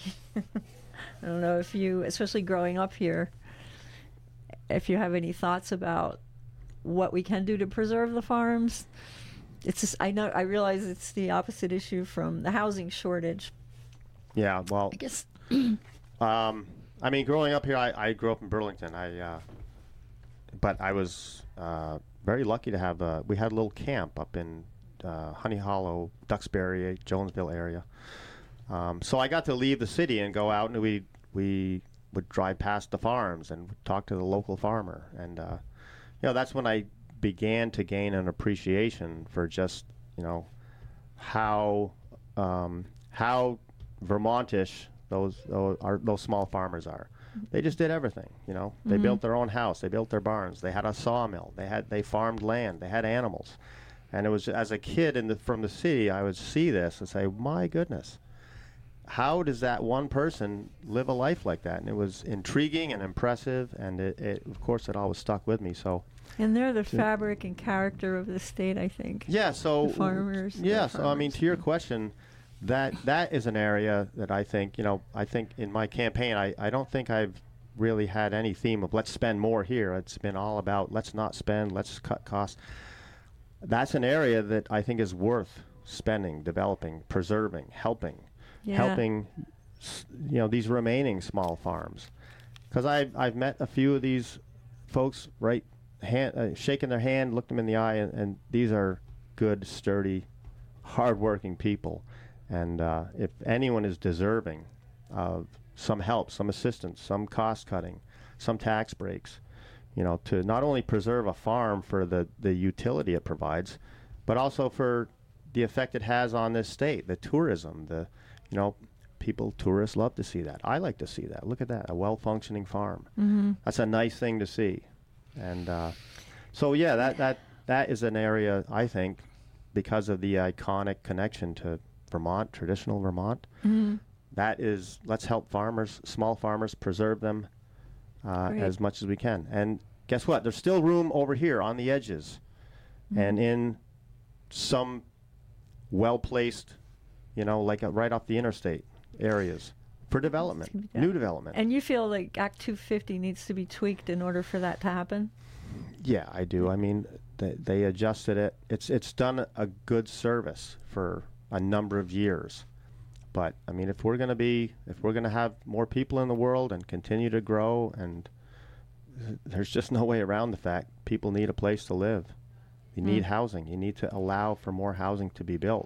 I don't know if you, especially growing up here, if you have any thoughts about what we can do to preserve the farms. It's just, I know I realize it's the opposite issue from the housing shortage. Yeah, well, I guess. um, I mean, growing up here, I, I grew up in Burlington. I, uh, but I was uh, very lucky to have. A, we had a little camp up in uh, Honey Hollow, Duxbury, Jonesville area. Um, so I got to leave the city and go out, and we we would drive past the farms and talk to the local farmer, and uh, you know, that's when I began to gain an appreciation for just, you know, how um, how Vermontish those those, are, those small farmers are. They just did everything, you know. They mm-hmm. built their own house, they built their barns, they had a sawmill, they had they farmed land, they had animals, and it was as a kid in the from the city, I would see this and say, my goodness, how does that one person live a life like that? And it was intriguing and impressive, and it, it of course it always stuck with me. So. And they're the fabric and character of the state, I think. Yeah, so the farmers. Yeah, so farmers. I mean, to your question, that that is an area that I think, you know, I think in my campaign, I, I don't think I've really had any theme of let's spend more here. It's been all about let's not spend, let's cut costs. That's an area that I think is worth spending, developing, preserving, helping, yeah. helping, you know, these remaining small farms. Because I've, I've met a few of these folks right Hand, uh, shaking their hand, looked them in the eye, and, and these are good, sturdy, hard-working people. And uh, if anyone is deserving of some help, some assistance, some cost cutting, some tax breaks, you know, to not only preserve a farm for the, the utility it provides, but also for the effect it has on this state, the tourism, the, you know, people, tourists love to see that. I like to see that. Look at that, a well-functioning farm. Mm-hmm. That's a nice thing to see. And uh, so, yeah, that, that, that is an area, I think, because of the iconic connection to Vermont, traditional Vermont, Mm-hmm. that is, let's help farmers, small farmers, preserve them uh, Great. as much as we can. And guess what? There's still room over here on the edges Mm-hmm. and in some well-placed, you know, like uh, right off the interstate areas for development, Yeah. new development. And you feel like Act two fifty needs to be tweaked in order for that to happen? Yeah, I do. I mean, they, they adjusted it. It's it's done a good service for a number of years. But I mean, if we're going to be, if we're going to have more people in the world and continue to grow, and th- there's just no way around the fact people need a place to live. You need Mm. housing. You need to allow for more housing to be built.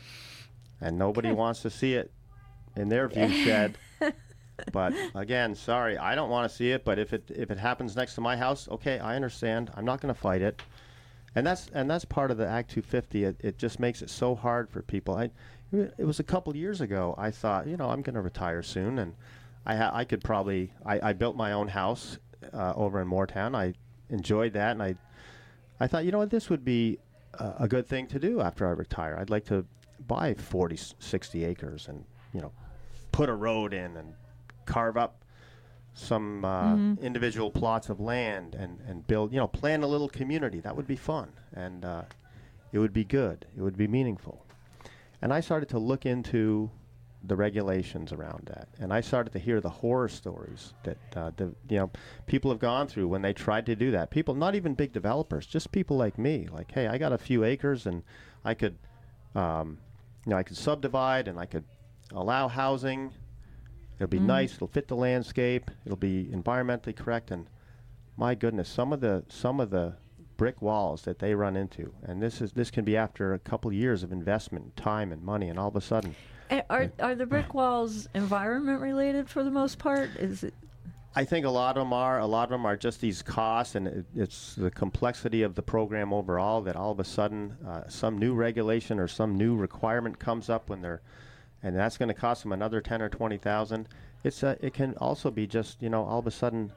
And nobody Okay. wants to see it in their view shed. But again, sorry, I don't want to see it. But if it if it happens next to my house, okay, I understand. I'm not going to fight it. And that's and that's part of the Act two fifty. It, it just makes it so hard for people. I, it was a couple years ago. I thought, you know, I'm going to retire soon, and I ha- I could probably I, I built my own house uh, over in Moortown. I enjoyed that, and I I thought, you know what, this would be uh, a good thing to do after I retire. I'd like to buy forty, sixty acres and, you know, put a road in and carve up some uh, Mhm. individual plots of land and, and build, you know, plan a little community. That would be fun. And uh, it would be good. It would be meaningful. And I started to look into the regulations around that. And I started to hear the horror stories that, uh, the, you know, people have gone through when they tried to do that. People, not even big developers, just people like me. Like, hey, I got a few acres and I could, um, you know, I could subdivide and I could allow housing. It'll be Mhm. nice. It'll fit the landscape. It'll be environmentally correct. And my goodness, some of the some of the brick walls that they run into, and this is this can be after a couple of years of investment, time, and money, and all of a sudden, And Are are the brick walls environment related for the most part? Is it? I think a lot of them are. A lot of them are just these costs, and it, it's the complexity of the program overall that all of a sudden uh, some new regulation or some new requirement comes up when they're, and that's going to cost them another ten or twenty thousand. It's uh, it can also be just, you know, all of a sudden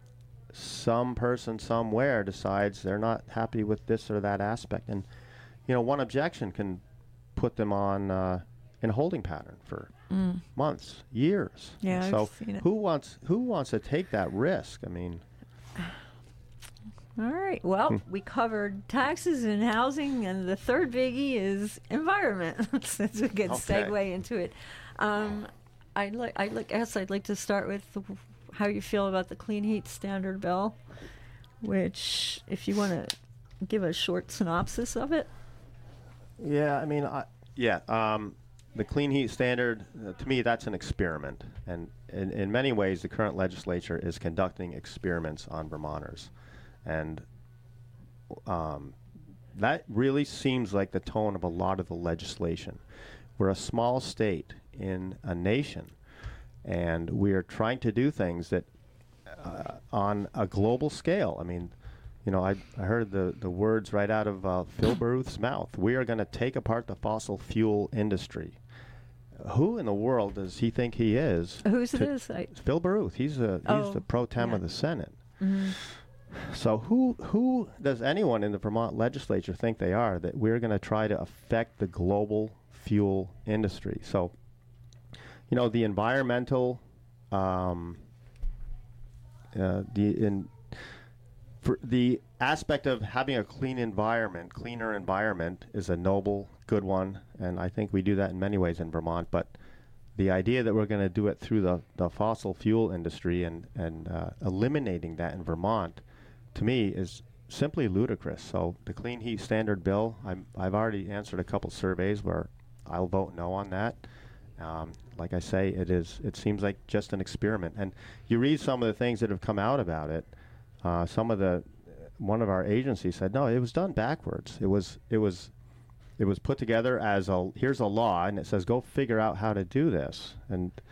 some person somewhere decides they're not happy with this or that aspect, and you know, one objection can put them on uh, in a holding pattern for Mm. months, years. Yeah, so I've seen it. who wants who wants to take that risk? I mean, All right. Well, Hmm. we covered taxes and housing, and the third biggie is environment. That's a good Okay. segue into it. Um, I'd like, I'd like, guess I'd like to start with the, how you feel about the Clean Heat Standard bill, which, if you want to give a short synopsis of it. yeah, I mean, I, yeah, um, the Clean Heat Standard, uh, to me, that's an experiment, and in, in many ways, the current legislature is conducting experiments on Vermonters, and um, that really seems like the tone of a lot of the legislation. We're a small state in a nation, and we are trying to do things that uh, on a global scale. I mean, you know, I, I heard the, the words right out of uh, Phil Baruth's mouth. We are going to take apart the fossil fuel industry. Who in the world does he think he is? Who's to- this? I, It's Phil Baruth. He's a he's Oh, the pro tem yeah. of the Senate. mhm. So who who does anyone in the Vermont legislature think they are, that we're going to try to affect the global fuel industry? So, you know, the environmental, um, uh, the in for the aspect of having a clean environment, cleaner environment, is a noble, good one, and I think we do that in many ways in Vermont. But the idea that we're going to do it through the, the fossil fuel industry and and uh, eliminating that in Vermont, to me, is simply ludicrous. So the Clean Heat Standard bill, I'm, I've already answered a couple surveys where I'll vote no on that. Um, like I say, it is. It seems like just an experiment. And you read some of the things that have come out about it. Uh, some of the, one of our agencies said, no, it was done backwards. It was, it was, it was put together as a, here's a law, and it says go figure out how to do this. And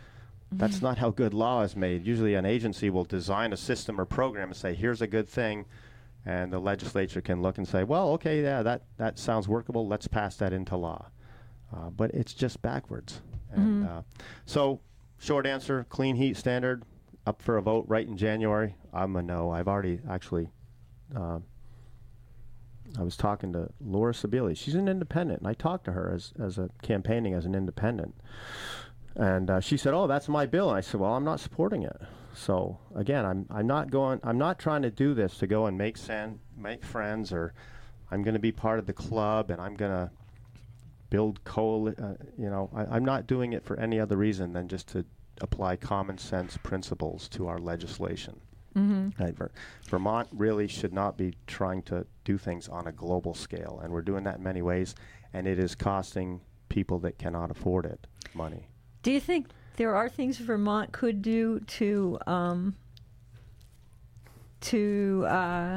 That's not how good law is made. Usually an agency will design a system or program and say, here's a good thing, and the legislature can look and say, well, okay, yeah, that, that sounds workable. Let's pass that into law. Uh, but it's just backwards. And Mm-hmm. uh, so, short answer, clean heat standard, up for a vote right in January. I'm a no. I've already actually, uh, I was talking to Laura Sabili. She's an independent, and I talked to her as, as a campaigning as an independent. And uh, she said, oh, that's my bill. And I said, well, I'm not supporting it. So again, I'm I'm not going, I'm not trying to do this to go and make san- make friends, or I'm going to be part of the club and I'm going to build coal, uh, you know, I, I'm not doing it for any other reason than just to apply common sense principles to our legislation. Mm-hmm. Right, Ver- Vermont really should not be trying to do things on a global scale, and we're doing that in many ways, and it is costing people that cannot afford it money. Do you think there are things Vermont could do to um, to uh,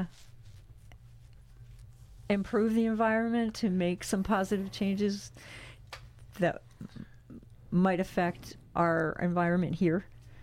improve the environment, to make some positive changes that might affect our environment here?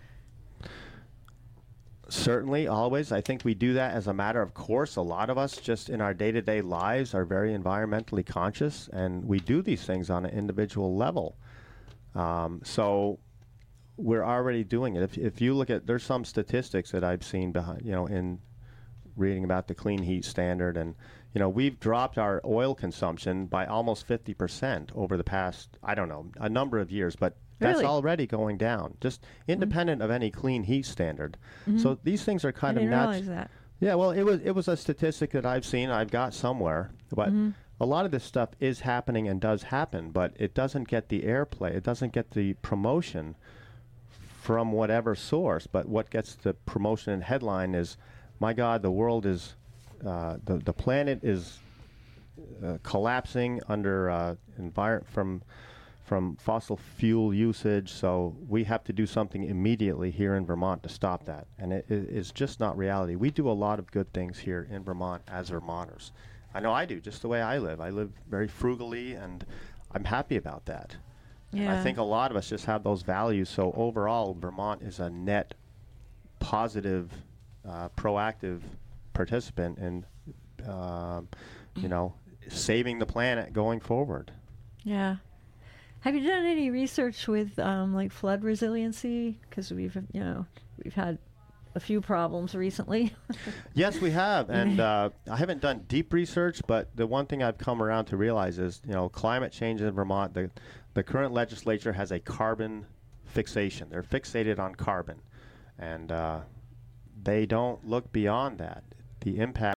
Certainly, always. I think we do that as a matter of course. A lot of us just in our day-to-day lives are very environmentally conscious, and we do these things on an individual level. Um, so we're already doing it. If, if you look at, there's some statistics that I've seen behind, you know, in reading about the clean heat standard, and, you know, we've dropped our oil consumption by almost fifty percent over the past, I don't know, a number of years, but that's Really? already going down, just independent mm-hmm. of any clean heat standard. Mm-hmm. So these things are kind I of didn't natu- realize that. Yeah, well, it was it was a statistic that I've seen, I've got somewhere, but Mm-hmm. a lot of this stuff is happening and does happen, but it doesn't get the airplay, it doesn't get the promotion from whatever source. But what gets the promotion and headline is, my God, the world is, uh, the the planet is uh, collapsing under uh, envir- from. from fossil fuel usage, so we have to do something immediately here in Vermont to stop that. And it, it is just not reality. We do a lot of good things here in Vermont as Vermonters. I know I do, just the way I live. I live very frugally, and I'm happy about that. Yeah. I think a lot of us just have those values, so overall, Vermont is a net positive, uh, proactive participant in, um, you know, saving the planet going forward. Yeah. Have you done any research with um, like flood resiliency? Because we've, you know, we've had a few problems recently. Yes, we have, and uh, I haven't done deep research, but the one thing I've come around to realize is, you know, climate change in Vermont, the the current legislature has a carbon fixation. They're fixated on carbon, and uh, they don't look beyond that. The impact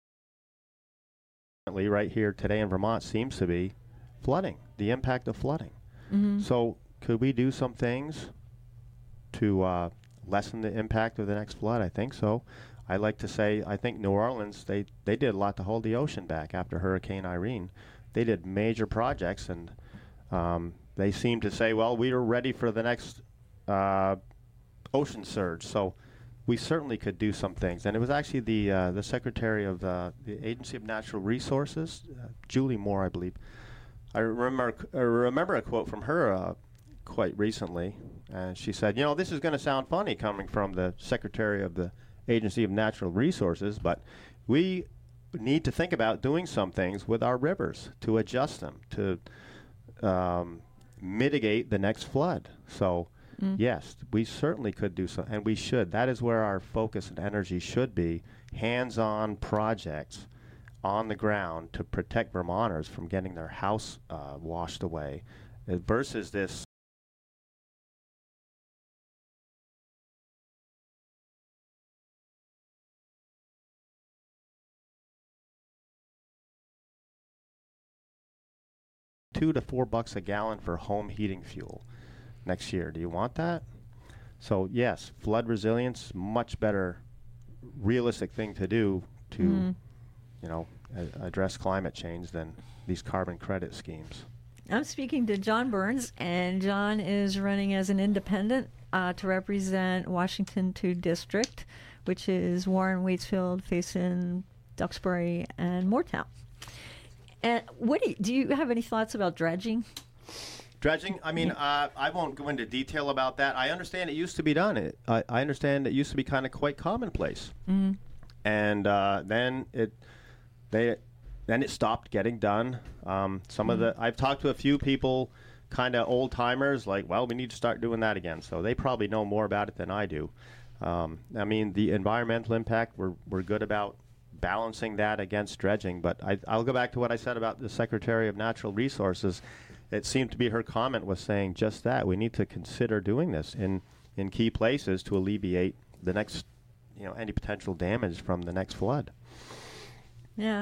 right here today in Vermont seems to be flooding, the impact of flooding. Mm-hmm. So could we do some things to uh, lessen the impact of the next flood? I think so. I like to say, I think New Orleans, they, they did a lot to hold the ocean back after Hurricane Irene. They did major projects, and um, they seemed to say, well, we are ready for the next uh, ocean surge. So we certainly could do some things. And it was actually the uh, the Secretary of the, the Agency of Natural Resources, uh, Julie Moore, I believe. I remember I remember a quote from her uh, quite recently, and she said, you know, this is going to sound funny coming from the Secretary of the Agency of Natural Resources, but we need to think about doing some things with our rivers to adjust them, to um, mitigate the next flood. So, mm. yes, we certainly could do so, and we should. That is where our focus and energy should be, hands-on projects on the ground to protect Vermonters from getting their house uh, washed away, uh, versus this two to four bucks a gallon for home heating fuel next year. Do you want that? So yes, flood resilience, much better, realistic thing to do to, mm. you know, a- address climate change than these carbon credit schemes. I'm speaking to John Burns, and John is running as an independent uh, to represent Washington two District, which is Warren, Waitsfield, Faison, Duxbury, and Moortown. And what do you, do you have any thoughts about dredging? Dredging, I mean, uh, I won't go into detail about that. I understand it used to be done. It, I, I understand it used to be kind of quite commonplace. Mm-hmm. And uh, then it they then it stopped getting done. Um, some mm-hmm. of the I've talked to a few people, kind of old timers, like, well, we need to start doing that again. So they probably know more about it than I do. Um, I mean, the environmental impact, we're we're good about balancing that against dredging. But I, I'll go back to what I said about the Secretary of Natural Resources. It seemed to be her comment was saying just that. We need to consider doing this in, in key places to alleviate the next, you know, any potential damage from the next flood. Yeah.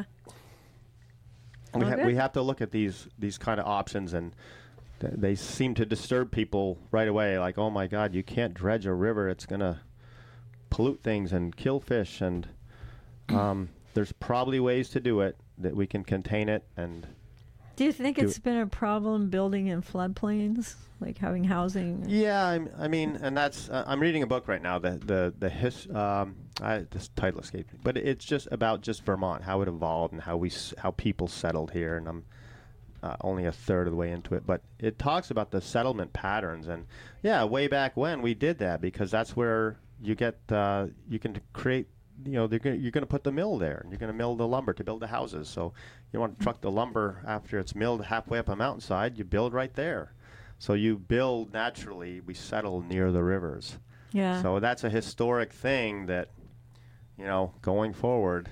We, Okay. ha- we have to look at these these kind of options, and th- they seem to disturb people right away. Like, oh my God, you can't dredge a river; it's gonna pollute things and kill fish. And um, there's probably ways to do it that we can contain it. And Do you think do it's been a problem building in floodplains, like having housing? yeah, I'm, I mean, and that's uh, I'm reading a book right now. The the the his um, I, this title escaped me, but it's just about just Vermont, how it evolved and how we s- how people settled here. And I'm uh, only a third of the way into it, but it talks about the settlement patterns. And yeah, way back when we did that because that's where you get uh, you can create. You know, they're gonna, you're going to put the mill there, and you're going to mill the lumber to build the houses. So you want to truck the lumber after it's milled halfway up a mountainside, you build right there. So you build naturally. We settle near the rivers. Yeah. So that's a historic thing that, you know, going forward,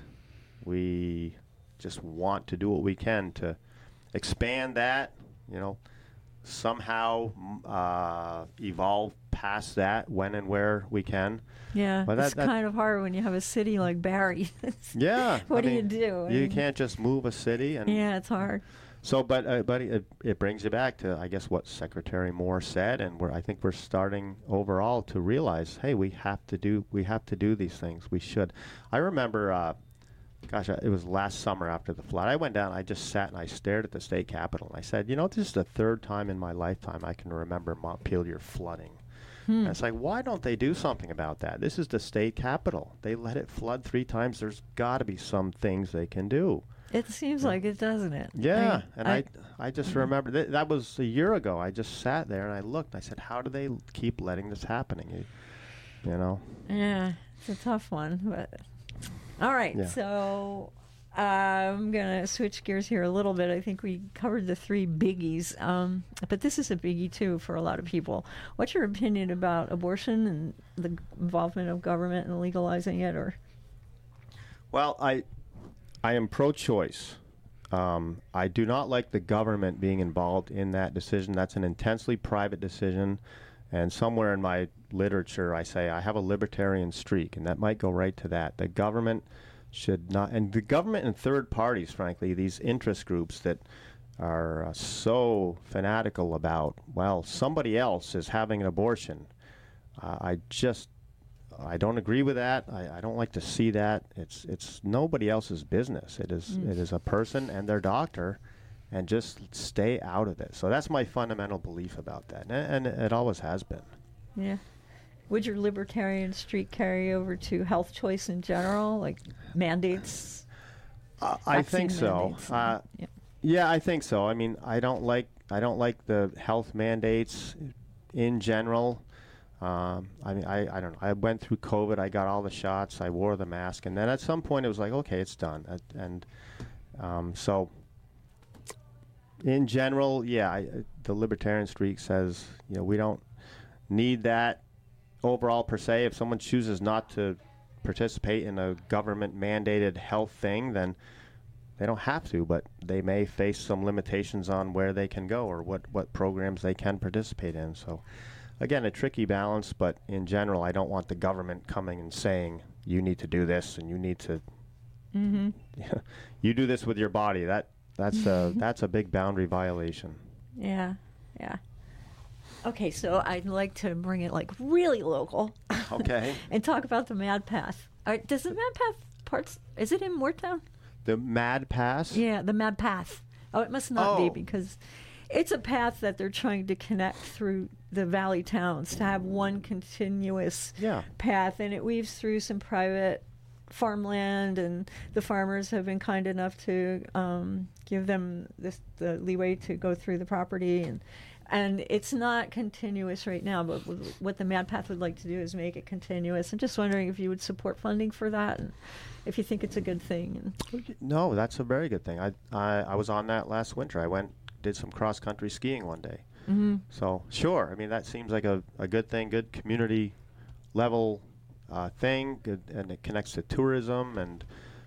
we just want to do what we can to expand that, you know, somehow mm, uh, evolve past that when and where we can. Yeah, But that- it's that- kind of hard when you have a city like Barrie. Yeah. What I do you mean, do? I You mean, can't just move a city. And Yeah, it's hard. So, but uh, but it, it brings you back to, I guess, what Secretary Moore said, and we're, I think we're starting overall to realize, hey, we have to do we have to do these things. We should. I remember, uh, gosh, uh, it was last summer after the flood. I went down. I just sat and I stared at the state capitol, and I said, you know, this is the third time in my lifetime I can remember Montpelier flooding. Hmm. And it's like, why don't they do something about that? This is the state capitol. They let it flood three times. There's got to be some things they can do. It seems like it, doesn't it? Yeah, I- and I- I, I, just remember th- that was a year ago. I just sat there and I looked. And I said, "How do they l- keep letting this happening?" You, you know. Yeah, it's a tough one, but all right. Yeah. So uh, I'm gonna switch gears here a little bit. I think we covered the three biggies, um, but this is a biggie too for a lot of people. What's your opinion about abortion and the involvement of government in legalizing it? Or Well, I, I am pro-choice. Um, I do not like the government being involved in that decision. That's an intensely private decision. And somewhere in my literature, I say I have a libertarian streak, and that might go right to that. The government should not, and the government and third parties, frankly, these interest groups that are uh, so fanatical about, well, somebody else is having an abortion. Uh, I just, I don't agree with that. I, I don't like to see that. It's it's nobody else's business. It is Mm. it is a person and their doctor, and just stay out of it. So that's my fundamental belief about that, and, and it always has been. yeah, would your libertarian streak carry over to health choice in general, like mandates? Uh, I think vaccine so. mandates? Uh, yeah. Yeah, I think so. I mean, I don't like I don't like the health mandates in general. Um, I mean, I, I don't know. I went through COVID. I got all the shots. I wore the mask, and then at some point it was like, okay, it's done. Uh, and um, so, in general, yeah, I, uh, the libertarian streak says, you know, we don't need that overall per se. If someone chooses not to participate in a government mandated health thing, then they don't have to, but they may face some limitations on where they can go or what, what programs they can participate in. So, again, a tricky balance, but in general, I don't want the government coming and saying, you need to do this and you need to, Mm-hmm. you do this with your body. That That's a, that's a big boundary violation. Yeah, yeah. Okay, so I'd like to bring it like really local. Okay. And talk about the Mad Path. Uh, does the Mad Path parts, is it in Moretown? The Mad Pass? Yeah, the Mad Path. Oh, it must not be Oh. because it's a path that they're trying to connect through the valley towns to have one continuous Yeah. path, and it weaves through some private farmland, and the farmers have been kind enough to um, give them this, the leeway to go through the property, and and it's not continuous right now, but what the Mad Path would like to do is make it continuous. I'm just wondering if you would support funding for that, and if you think it's a good thing. No, that's a very good thing. I, I, I was on that last winter. I went, did some cross-country skiing one day. Mm-hmm. So, sure, I mean, that seems like a, a good thing, good community level uh, thing, good, and it connects to tourism and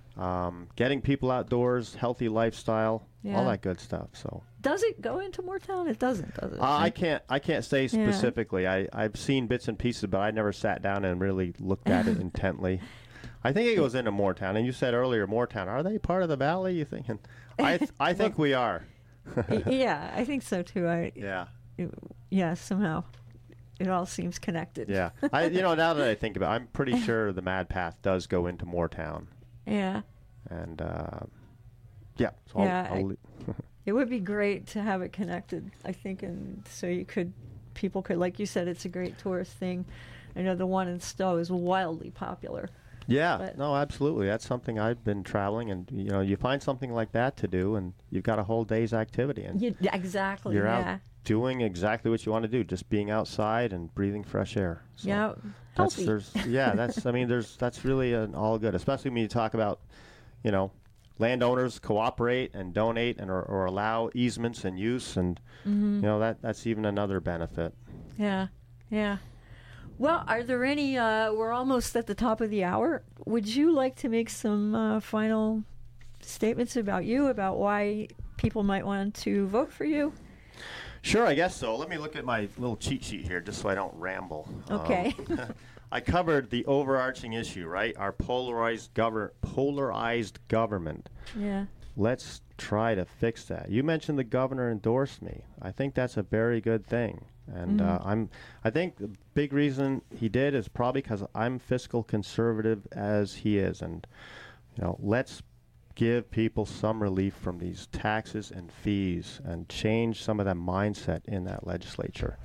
um, getting people outdoors, healthy lifestyle, yeah. all that good stuff. So, does it go into Moortown? It doesn't, does it? uh, I can't I can't say Yeah. specifically. I, I've seen bits and pieces, but I never sat down and really looked at it intently. I think it goes into Moortown, and you said earlier, Moortown, are they part of the valley, you thinking? I th- I think we are. Y- yeah, I think so too. I Yeah. yeah, somehow it all seems connected. Yeah. I you know, now that I think about it, I'm pretty sure the Mad Path does go into Moortown. Yeah. And uh, yeah, so Yeah, I'll, I'll I- It would be great to have it connected, I think, and so you could, people could, like you said, it's a great tourist thing. I know the one in Stowe is wildly popular. Yeah, But- no, absolutely. That's something I've been traveling, and you know, you find something like that to do, and you've got a whole day's activity, and You, yeah, exactly. you're yeah. out doing exactly what you want to do, just being outside and breathing fresh air. So Yeah. that's Healthy. there's yeah, that's I mean, there's that's really an all good, especially when you talk about, you know, landowners cooperate and donate and or, or allow easements and use, and Mm-hmm. you know that that's even another benefit. Yeah, yeah. Well, are there any, uh, we're almost at the top of the hour. Would you like to make some uh, final statements about you, about why people might want to vote for you? Sure, I guess so. Let me look at my little cheat sheet here just so I don't ramble. Okay. Um, I covered the overarching issue, right? Our polarized gover- polarized government. Yeah. Let's try to fix that. You mentioned the governor endorsed me. I think that's a very good thing. And uh, I'm I think the big reason he did is probably because I'm fiscal conservative as he is, and you know, let's give people some relief from these taxes and fees and change some of that mindset in that legislature.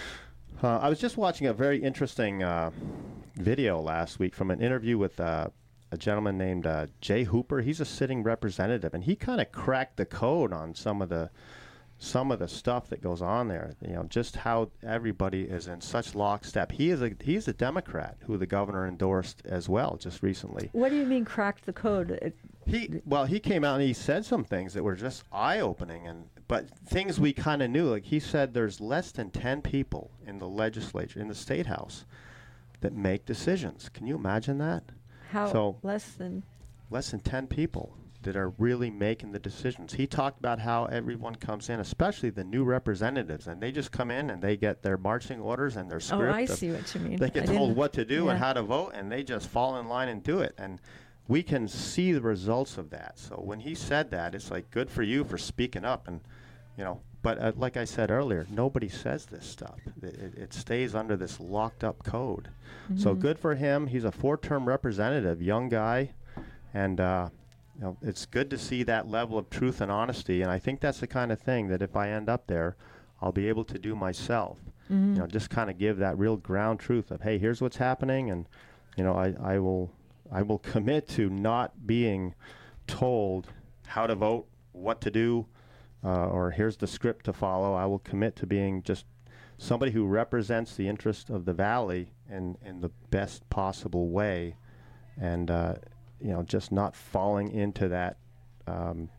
Uh, I was just watching a very interesting uh, video last week from an interview with uh, a gentleman named uh, Jay Hooper. He's a sitting representative, and he kind of cracked the code on some of the some of the stuff that goes on there. You know, just how everybody is in such lockstep. He is a he's a Democrat who the governor endorsed as well just recently. What do you mean cracked the code? It, He well, he came out and he said some things that were just eye-opening, and but things we kind of knew. Like he said, there's less than ten people in the legislature, in the state house, that make decisions. Can you imagine that? how So- less than, Less than ten people that are really making the decisions. He talked about how everyone comes in, especially the new representatives, and they just come in and they get their marching orders and their oh, script. I of- see what you mean. They get I told didn't- what to do and yeah. how to vote, and they just fall in line and do it. And we can see the results of that. So when he said that, it's like, good for you for speaking up. And you know, but uh, like I said earlier, nobody says this stuff. It, it, it stays under this locked up code. So Mm-hmm. good for him. He's a four-term representative, young guy, and uh, you know, it's good to see that level of truth and honesty. And I think that's the kind of thing that if I end up there, I'll be able to do myself. Mm-hmm. You know, just kind of give that real ground truth of, hey, here's what's happening, and you know, I, I will I will commit to not being told how to vote, what to do, uh, or here's the script to follow. I will commit to being just somebody who represents the interest of the valley in in the best possible way, and uh, you know, just not falling into that um,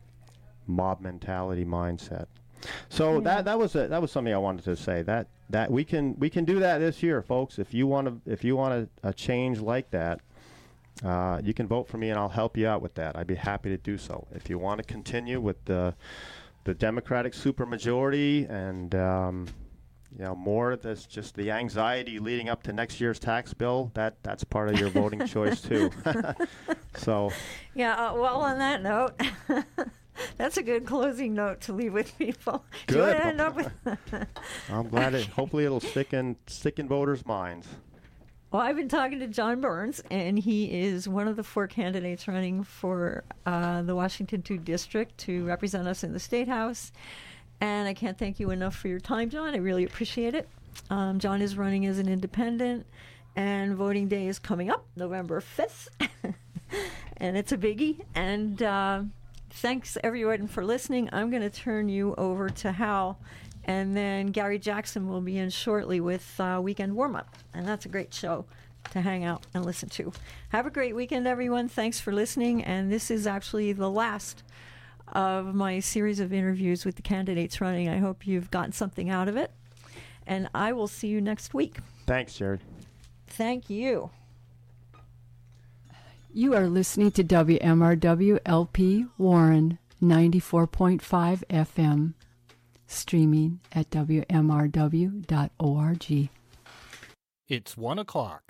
mob mentality mindset. So Yeah. that that was a, that was something I wanted to say. That that we can we can do that this year, folks. If you want to if you want a, a change like that, uh, you can vote for me, and I'll help you out with that. I'd be happy to do so. If you want to continue with the the Democratic supermajority and um, you know, more that's just the anxiety leading up to next year's tax bill, that that's part of your voting choice too. So Yeah, uh, well, on that note, that's a good closing note to leave with people. Do you Good. want to end up with? I'm glad it. Hopefully, it'll stick in stick in voters' minds. Well, I've been talking to John Burns, and he is one of the four candidates running for uh, the Washington two district to represent us in the State House. And I can't thank you enough for your time, John. I really appreciate it. Um, John is running as an independent, and voting day is coming up, November fifth. And it's a biggie. And uh, thanks, everyone, for listening. I'm going to turn you over to Hal And then Gary Jackson will be in shortly with uh, Weekend Warm-Up. And that's a great show to hang out and listen to. Have a great weekend, everyone. Thanks for listening. And this is actually the last of my series of interviews with the candidates running. I hope you've gotten something out of it. And I will see you next week. Thanks, Jared. Thank you. You are listening to W M R W L P Warren ninety-four point five F M, streaming at W M R W dot org. It's one o'clock.